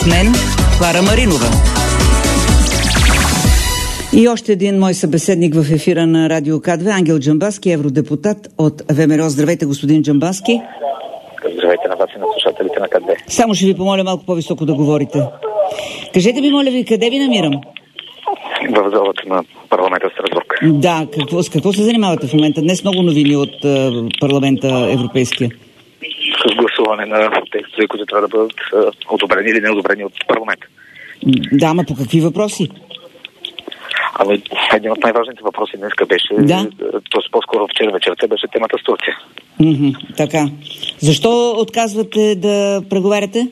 С мен Клара Маринова. И още един мой събеседник в ефира на Радио К2, Ангел Джамбазки, евродепутат от ВМРО. Здравейте, господин Джамбазки. Здравейте на вас и на слушателите на К2. Само ще ви помоля малко по-високо да говорите. Кажете ми, моля ви, къде ви намирам? В залата на парламента в Страсбург. Да, с какво се занимавате в момента? Днес много новини от парламента европейския. С гласуване на текстове, които трябва да бъдат одобрени или неодобрени от парламента. Да, ама по какви въпроси? Ами, един от най-важните въпроси днеска беше, т.е. по-скоро вчера вечерта беше темата с Турция. Така. Защо отказвате да преговаряте?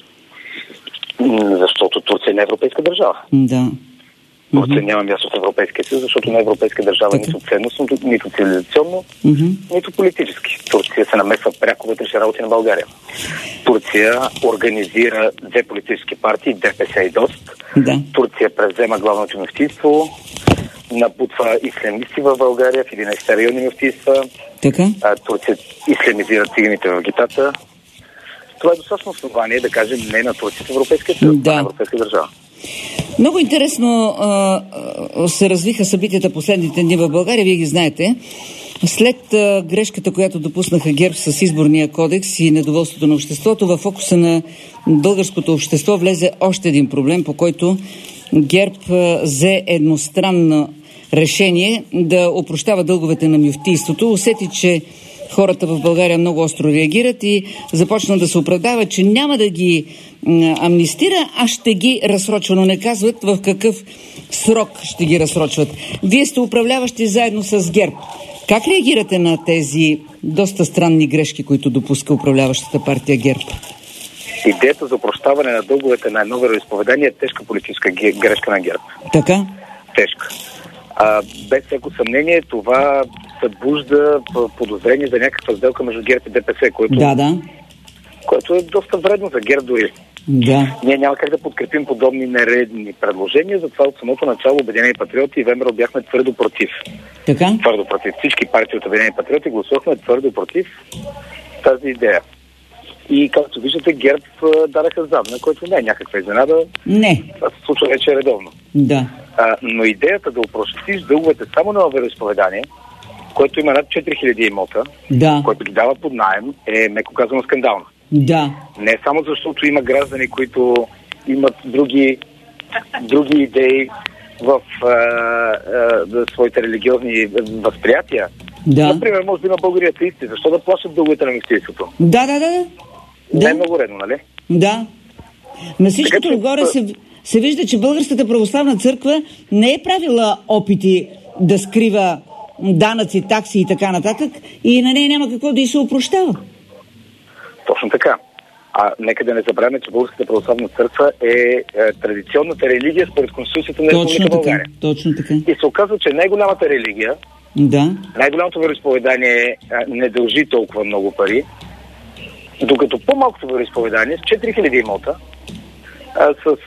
Защото Турция не е европейска държава. Да. Турция няма място в Европейския съюз, защото не е европейска държава нито ценностно, нито цивилизационно, нито политически. Турция се намесва пряко вътрешни работи на България. Турция организира две политически партии, ДПС и ДОСТ. Да. Турция презема главното мюфтийство, напутва ислямисти в България, в 11 районни мюфтийства. Така? Турция ислямизира циганите в Гитата. Това е достатъчно основание да кажем не на Турция в Европейския съюз, на европейска държава. Много интересно се развиха събитията последните дни в България, вие ги знаете. След грешката, която допуснаха ГЕРБ с изборния кодекс и недоволството на обществото, в фокуса на българското общество влезе още един проблем, по който ГЕРБ взе едностранно решение да опрощава дълговете на мюфтийството. Усети, че хората в България много остро реагират и започна да се оправдава, че няма да ги амнистира, а ще ги разсрочва, но не казват в какъв срок ще ги разсрочват. Вие сте управляващи заедно с ГЕРБ. Как реагирате на тези доста странни грешки, които допуска управляващата партия ГЕРБ? Идеята за опрощаване на дълговете на едно вероизповедание е тежка политическа грешка на ГЕРБ. Така? Тежка. Без всяко съмнение това събужда подозрение за някаква сделка между ГЕРБ и ДПС, което е доста вредно за ГЕРБ дори. Да. Ние няма как да подкрепим подобни нередни предложения, затова от самото начало Обединени патриоти и ВМРО бяхме твърдо против. Така? Твърдо против. Всички партии от Обединени патриоти гласувахме твърдо против тази идея. И както виждате, ГЕРБ дадаха задна, което не е някаква изненада. Не. Това се случва вече редовно. Да. Но идеята да опростиш дълговете само на вероизповедание, което има над 4000 имота, който ги дава под наем, е меко казано скандално. Да. Не само защото има граждани, които имат други идеи в своите религиозни възприятия. Да. Например, може да има българи атеисти. Защо да плащат дълговете на мюфтийството? Да. Не е много редно, нали? Да. На всичкото отгоре се вижда, че Българската православна църква не е правила опити да скрива данъци, такси и така нататък и на нея няма какво да й се опрощава. Точно така. Нека да не забравяме, че Българската православна църква е традиционната религия според Конституцията на Република България. Точно така. И се оказва, че най-голямата религия, най-голямото вероизповедание не дължи толкова много пари, докато по-малкото вероизповедание с 4000 имота, с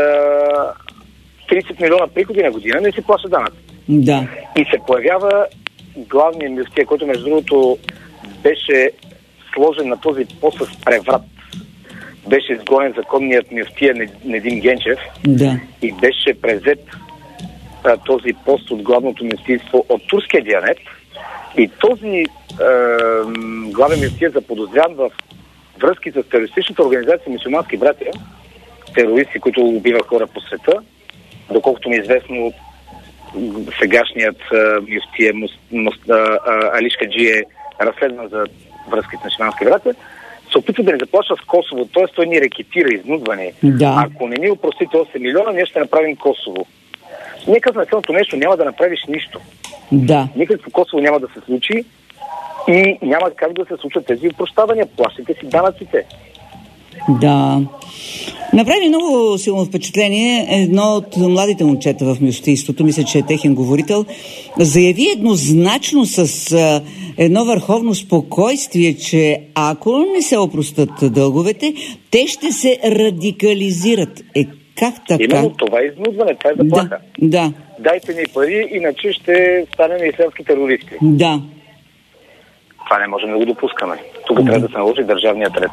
30 милиона приходи на година не си плаща данък. Да. И се появява главният мюфтия, който между другото беше сложен на този пост с преврат. Беше изгонен законният мюфтия Недим Генчев и беше презет този пост от главното мюфтийство от турския дианет. И този главен мюфтия заподозрян в връзки с терористичната организация Мюсюлмански братя, терористи, които убиват хора по света. Доколкото ми е известно, сегашният мюфтия Алиш Хаджи е разследван за връзки с Мюсюлмански братя, се опитва да ни заплаща с Косово, т.е. той ни рекетира, изнудване. Ако не ни опростите 8 милиона, ние ще направим Косово. Нека за населеното нещо няма да направиш нищо. Никакво Косово няма да се случи и няма как да се случат тези опрощавания. Плащайте си данъците. Да. Направи много силно впечатление едно от младите момчета в мюфтийството, мисля, че е техен говорител, заяви еднозначно с едно върховно спокойствие, че ако не се опростат дълговете, те ще се радикализират. Как така? Именно това е изнудване, това е заплаха. Да. Дайте ни пари, иначе ще станем ислямски терористи. Да. Това не можем да го допускаме. Тук трябва да се наложи държавният ред.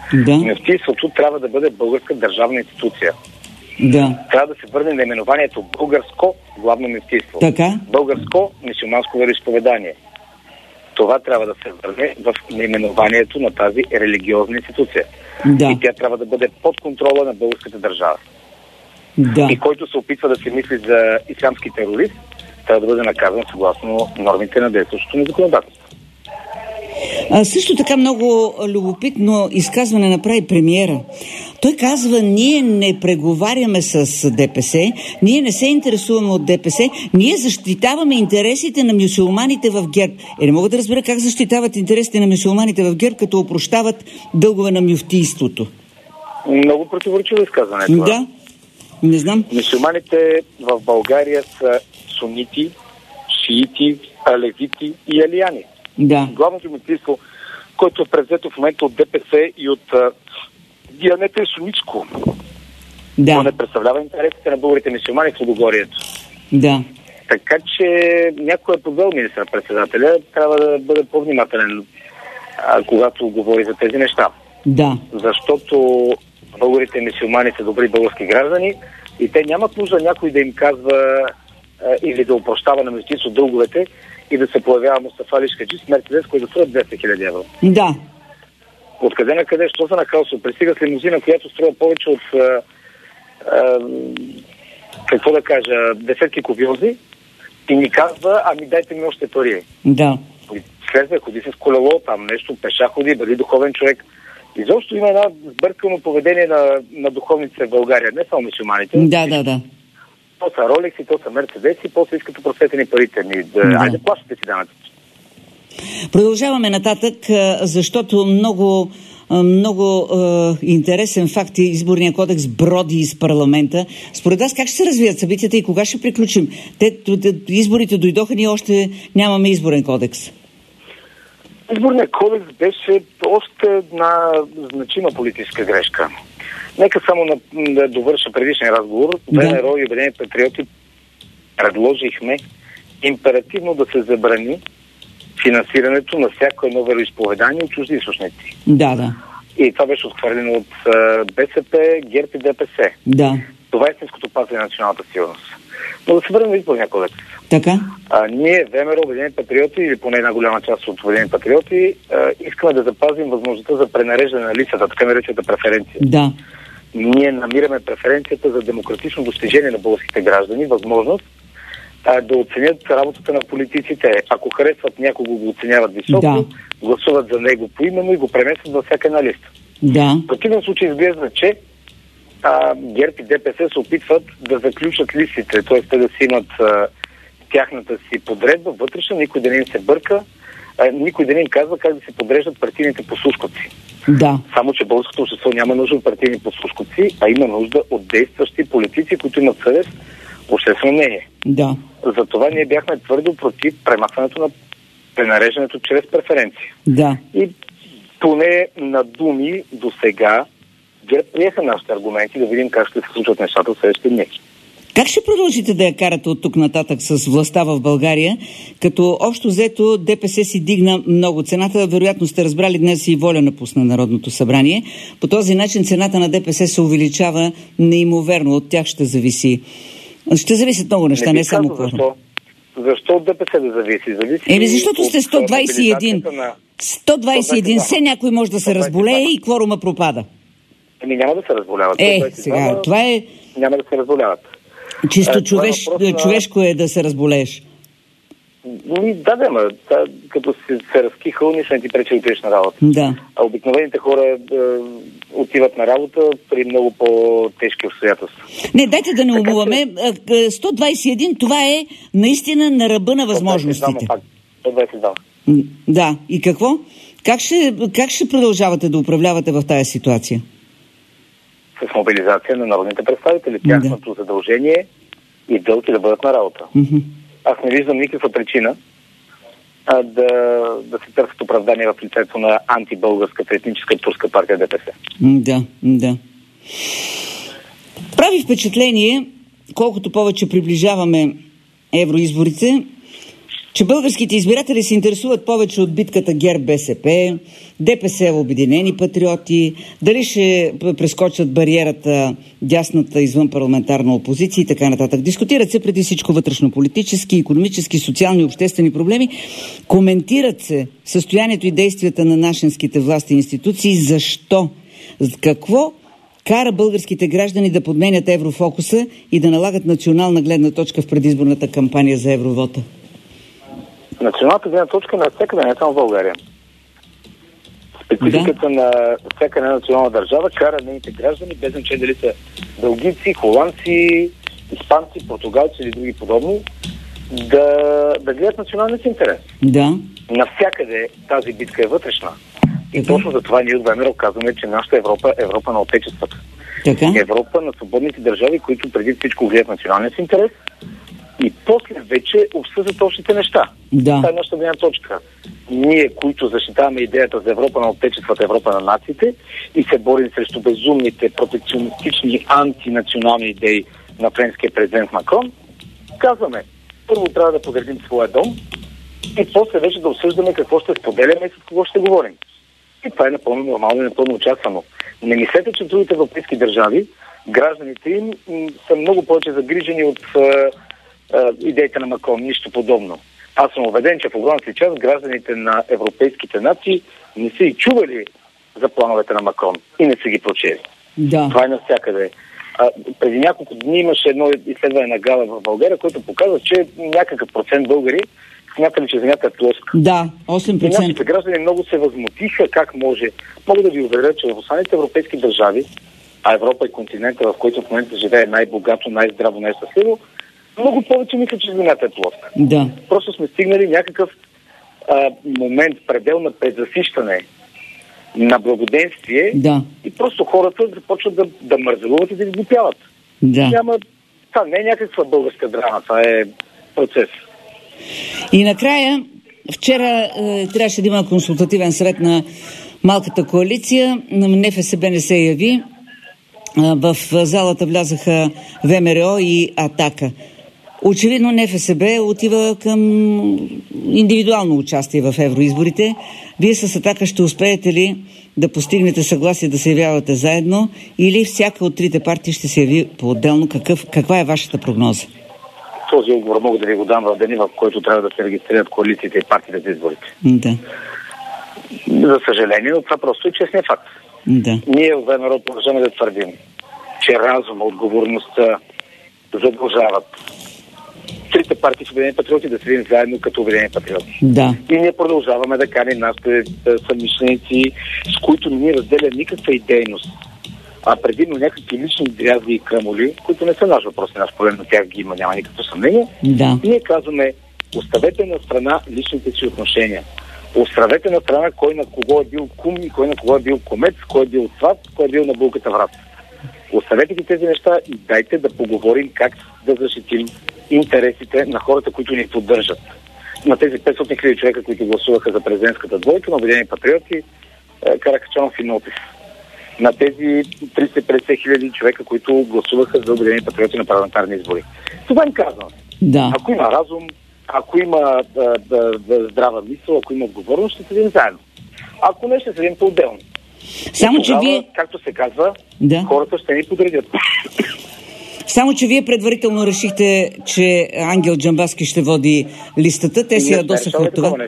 Да. Мюфтийството трябва да бъде българска държавна институция. Да. Трябва да се върне наименованието българско главно мюфтийство. Така. Българско мюсюлманско вероизповедание. Това трябва да се върне в наименованието на тази религиозна институция. Да. И тя трябва да бъде под контрола на българската държава. Да. И който се опитва да се мисли за ислямски терорист, трябва да бъде наказан съгласно нормите на действащото ни законодателство. Също така много любопитно изказване направи премиера. Той казва, ние не преговаряме с ДПС, ние не се интересуваме от ДПС, ние защитаваме интересите на мюсюлманите в ГЕРБ. Не мога да разбера как защитават интересите на мюсюлманите в ГЕРБ, като опрощават дългове на мюфтийството. Много противоречиво изказване това. Да, не знам. Мюсюлманите в България са сунити, шиити, алевити и алияни. Да. Главното мюфтийство, което е превзето в момента от ДПС и от Дианета, е сунитско. Да. То не представлява интересите на българите мюсюлмани в Лудогорието. Да. Така че някой е подвел министър-председателя, трябва да бъде по-внимателен, когато говори за тези неща. Да. Защото българите мюсюлмани са добри български граждани и те нямат нужда някой да им казва или да опрощава на мюфтийство дълговете и да се появява Мустафа Лишкаджи с Мерцедес, който струва 200 000 евро. Да. Откъде на къде? Що за нахалство? Пристига с лимузина, която струва повече от какво да кажа, десетки кубиози и ни казва, ами дайте ми още пари. Да. Следва, ходи с колело, там нещо, пеша ходи, бъди духовен човек. Изобщо има една сбъркано поведение на духовниците в България, не само мюсюлманите. Да. То са Ролекси, то са Мерцедеси, после искат просветени парите ми. Айде, плащате си данъци. Продължаваме нататък, защото много интересен факт е изборния кодекс броди из парламента. Според вас как ще се развият събитията и кога ще приключим? Изборите дойдоха, ние още нямаме изборен кодекс. Изборният кодекс беше още една значима политическа грешка. Нека само да довърша предишния разговор. ВМРО и Обединени патриоти предложихме императивно да се забрани финансирането на всяко едно вероизповедание от чужди източници. Да. И това беше отхвърлено от БСП, ГЕРБ и ДПС. Да. Това е истинското пазене на националната сигурност. Но да се върнем на изборния кодекс. Така? Ние, ВМРО, Обединени патриоти, или поне една голяма част от Обединени патриоти, искаме да запазим възможността за пренареждане на листата, така наречената преференция. Да. Ние намираме преференцията за демократично достижение на българските граждани, възможност да оценят работата на политиците. Ако харесват някого, го оценяват високо, гласуват за него поименно и го преместват във всяка една листа. Да. В противен случай изглежда, че ГЕРБ и ДПС се опитват да заключат листите, т.е. те да си имат тяхната си подредба вътрешна, никой да не им се бърка, никой да не им казва как да се подреждат партийните послушковци. Да. Само че българското общество няма нужда от партийни послушковци, а има нужда от действащи политици, които имат съвест, обществено мнение. Да. Затова ние бяхме твърдо против премахването на пренареждането чрез преференции. Да. И поне на думи до сега ГЕРБ приеха нашите аргументи, да видим как ще се случват нещата в следващите дни. Как ще продължите да я карате от тук нататък с властта в България, като общо взето ДПС си дигна много цената? Вероятно сте разбрали, днес и Воля напусна Народното събрание. По този начин цената на ДПС се увеличава неимоверно. От тях ще зависи. Ще зависят много неща, не само хора. Защо от ДПС да зависи? Защото сте 121. 121. Все някой може да се разболее и кворума пропада. Няма да се разболяват. Сега, това е... Няма да се разболяват. Чисто човешко е да се разболееш. Да, като се разкихал, нищо не ти пречи да отидеш на работа. Да. А обикновените хора отиват на работа при много по-тежки обстоятелства. Не, дайте да не умуваме. 121, това е наистина на ръба на възможностите. 122. Да. И какво? Как ще продължавате да управлявате в тая ситуация? С мобилизация на народните представители. Тяхното задължение и дълг да бъдат на работа. Аз не виждам никаква причина да се търсят оправдания в лицето на антибългарската етническа турска партия ДПС. Да. Прави впечатление, колкото повече приближаваме евроизборите, че българските избиратели се интересуват повече от битката ГЕРБ-БСП, ДПС Обединени патриоти, дали ще прескочат бариерата дясната извън парламентарна опозиция и така нататък. Дискутират се преди всичко вътрешно-политически, икономически, социални и обществени проблеми. Коментират се състоянието и действията на нашинските власти и институции. Защо? Какво кара българските граждани да подменят еврофокуса и да налагат национална гледна точка в предизборната кампания за евровота? Националната гледна точка на всяка не е само в България. Спецификата на всяка една национална държава кара нейните граждани, без значение дали са белгийци, холандци, испанци, португалци или други подобни, да гледат националния си интерес. Да. Навсякъде тази битка е вътрешна. И точно за това ние от ВМРО казваме, че нашата Европа е Европа на отечествата. Европа на свободните държави, които преди всичко гледат националния си интерес и после вече обсъждат общите неща. Да. Това е нашата гледна точка. Ние, които защитаваме идеята за Европа на отечествата, Европа на нациите и се борим срещу безумните, протекционистични, антинационални идеи на френския президент Макрон, казваме, първо трябва да подредим своя дом и после вече да обсъждаме какво ще споделяме и с кого ще говорим. И това е напълно нормално и напълно очаквано. Не мислете, че другите европейски държави, гражданите им са много повече загрижени от идеите на Макрон, нищо подобно. Аз съм убеден, че в огромната си част гражданите на европейските нации не са и чували за плановете на Макрон и не са ги прочели. Да. Това е навсякъде. Преди няколко дни имаше едно изследване на Гала в България, което показва, че някакъв процент българи смятали, че земята е плоска. Да, 8%. И нашите граждани много се възмутиха как може. Мога да ви уверя, че в останалите европейски държави, а Европа е континента, в който в момента живее най-богато, най-здраво, най-щастливо, много повече мисля, че земята е плоска. Да. Просто сме стигнали някакъв момент, предел на предзасищане, на благоденствие, да. И просто хората започват да мързелуват и да изглупяват. Да. Това не е някаква българска драма, това е процес. И накрая, вчера трябваше да има консултативен съвет на малката коалиция, НФСБ не се яви. В залата влязаха ВМРО и Атака. Очевидно НФСБ отива към индивидуално участие в евроизборите. Вие с Атака ще успеете ли да постигнете съгласие да се явявате заедно или всяка от трите партии ще се яви по-отделно? Каква е вашата прогноза? Този отговор мога да ви го дам в деня, в който трябва да се регистрират коалициите и партиите за изборите. Да. За съжаление, но това просто е честния факт. Да. Ние от ВМРО продължаваме да твърдим, че разума, отговорността задължават трите партии в Обединени патриоти да седим заедно като Обединени патриоти. Да. И ние продължаваме да каним нашите съмишленици, с които не ни разделя никаква идейност, а предимно някакви лични дрязги и крамоли, които не са наш въпрос, наш проблем, на тях ги има, няма никакво съмнение. Да. Ние казваме, оставете на страна личните си отношения. Оставете на страна кой на кого е бил кум и кой на кого е бил комец, кой е бил сват, кой е бил на булката врат. Оставете ги тези неща и дайте да поговорим как да защитим интересите на хората, които ни поддържат. На тези 500 хиляди човека, които гласуваха за президентската двойка, на Обединени патриоти, Каракачанов и Нотев. На тези 350 хиляди човека, които гласуваха за Обединени патриоти на парламентарни избори. Това им казвам. Да. Ако има разум, ако има здрава мисъл, ако има отговорност, ще седим заедно. Ако не, ще седим по-отделно. Само, че вие... Както се казва, да. Хората ще ни подредят. Само, че вие предварително решихте, че Ангел Джамбазки ще води листата. Те си ядосаха от това.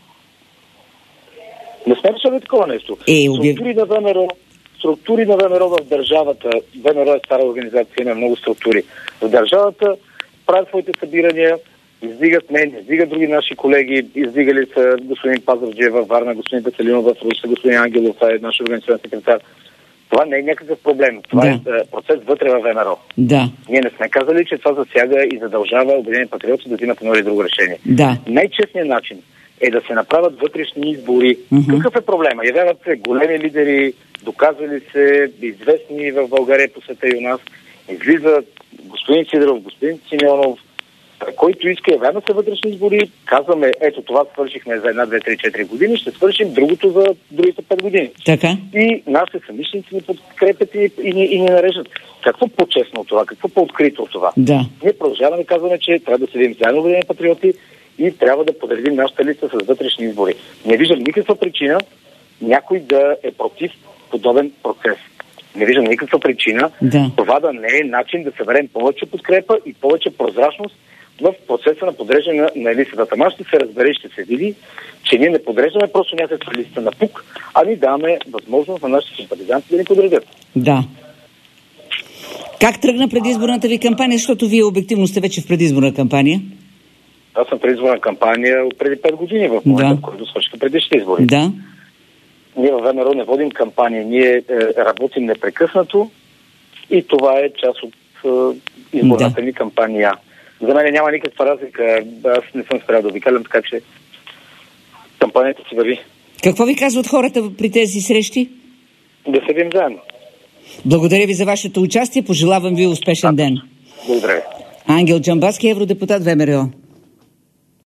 Не сме решали такова нещо. Структури на ВМРО в държавата. ВМРО е стара организация, има много структури. В държавата правят своите събирания, издигат мен, издигат други наши колеги, издигали са господин Пазарджиев във Варна, господин Петелинов в Русе, господин Ангелов, това е наш организационен секретар. Това не е някакъв проблем. Това е процес вътре във ВМРО. Да. Ние не сме казали, че това засяга и задължава Обединени патриоти да взимат едно или друго решение. Да. Най-честният начин е да се направят вътрешни избори. Какъв е проблема? Явяват се големи лидери, доказали се, известни в България по света и у нас. Излизат господин Сидоров, господин Симеонов, който иска, явява се вътрешни избори, казваме, ето това свършихме за 1, 2, 3, 4 години, ще свършим другото за другите 5 години. Така. И нашите съмишленици ни подкрепят и ни нарежат. Какво по-честно от това? Какво по-открито от това? Да. Ние продължаваме да казваме, че трябва да седим заедно Обединени патриоти и трябва да подредим нашата листа с вътрешни избори. Не виждам никаква причина някой да е против подобен процес. Не виждам никаква причина това да не е начин да съберем повече подкрепа и повече прозрачност в процеса на подреждане на листата. Ама ще се разбере, ще се види, че ние не подреждаме просто някаква листа на пук, а ни даваме възможност на нашите симпатизанти да ни подредят. Да. Как тръгна предизборната ви кампания, защото вие обективно сте вече в предизборна кампания? Аз съм предизборна кампания от преди 5 години в момента, в който свършиха предишните избори. Да. Ние във ВМРО не водим кампания, ние работим непрекъснато и това е част от изборната ни кампания. За мен няма никаква разлика. Аз не съм спрял да обикалям, така че кампанията си върви. Какво ви казват хората при тези срещи? Да се видим заедно. Благодаря ви за вашето участие. Пожелавам ви успешен ден. Благодаря ви. Ангел Джамбазки, евродепутат ВМРО.